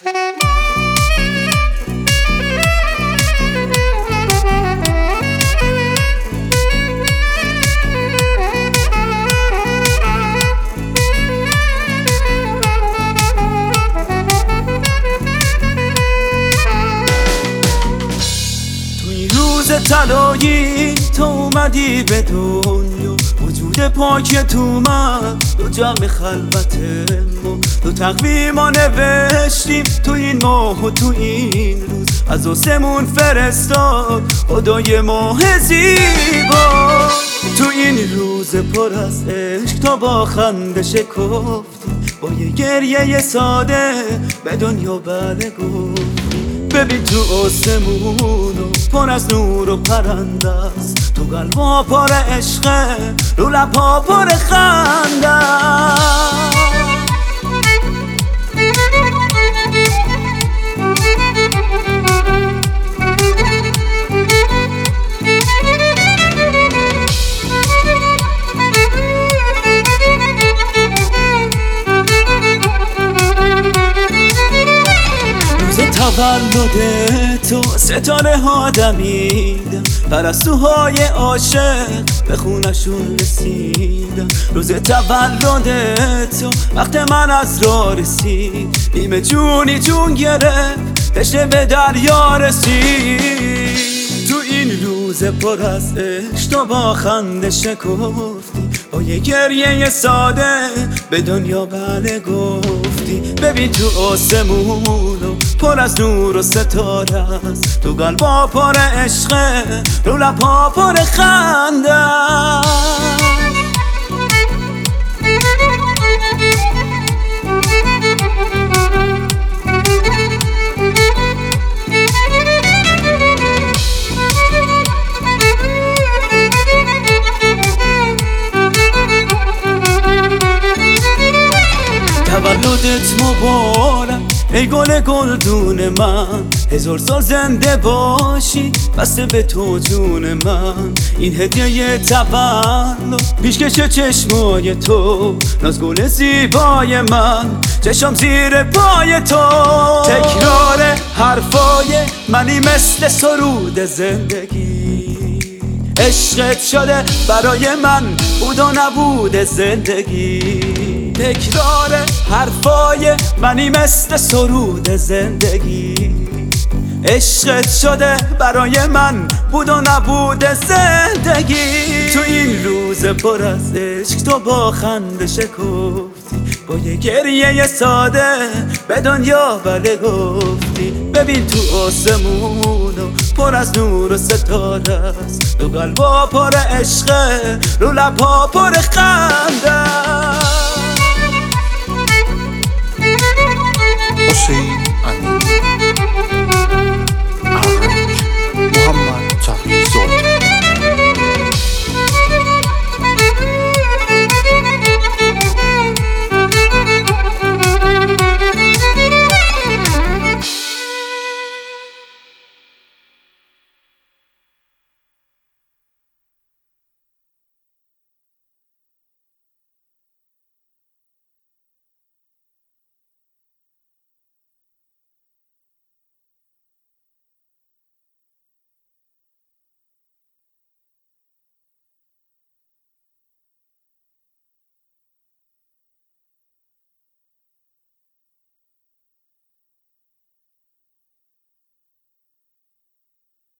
طلایی تو اومدی به دنیا، وجود پاک تو من دو جمع خلوت ما، دو تقویم ما نوشتیم تو این ماه و تو این روز، از آسمون فرستاد خدای ماه زیبا. تو این روز پر از عشق تو با خنده شکفتی، با یه گریه ساده به دنیا بله گفتی. ببین تو آسمونو پر از نور و پرنده است، تو قلبا پر عشقه رو لبا پر خنده است. تولد تو ستاره ها دمیدن، پرستوهای عاشق به خونشون رسیدن. روز تولد تو وقت من از راه رسید، نیمه جونی جون گرفت تشنه به دریا رسید. تو این روز پر از عشق تو با خنده شکفتی، با یه گریه ساده به دنیا بله گفتی. ببین تو آسمونو پر از نور و ستاره است، تو قلبا پر عشقه رو لبا پر خنده است. تولدت مبارک ای گل گلدون من، هزار سال زنده باشی بسته به تو جون من. این هدیه تولد پیشکش چشمای تو، نازگل زیبای من چشم زیر پای تو. تکرار حرفای منی مثل سرود زندگی، عشقت شده برای من بود و نبود زندگی. تکرار حرفای منی مثل سرود زندگی، عشقت شده برای من بود و نبود زندگی. تو این روز پر از عشق تو با خنده شکفتی، با یه گریه ساده به دنیا بله گفتی. ببین تو آسمونو پر از نور و ستاره است، تو قلبا پر عشقه رو لبا پر خنده.